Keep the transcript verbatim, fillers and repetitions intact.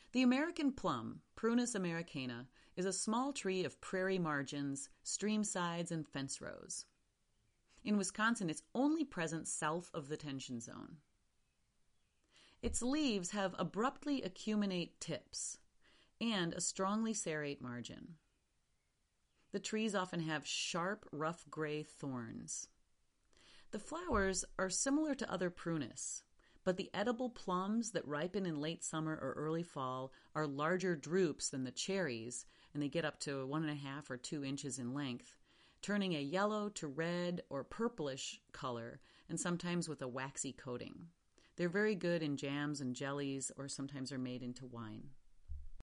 The American plum, Prunus americana, is a small tree of prairie margins, stream sides, and fence rows. In Wisconsin, it's only present south of the tension zone. Its leaves have abruptly acuminate tips and a strongly serrate margin. The trees often have sharp, rough gray thorns. The flowers are similar to other prunus, but the edible plums that ripen in late summer or early fall are larger drupes than the cherries, and they get up to one and a half or two inches in length, turning a yellow to red or purplish color, and sometimes with a waxy coating. They're very good in jams and jellies, or sometimes are made into wine.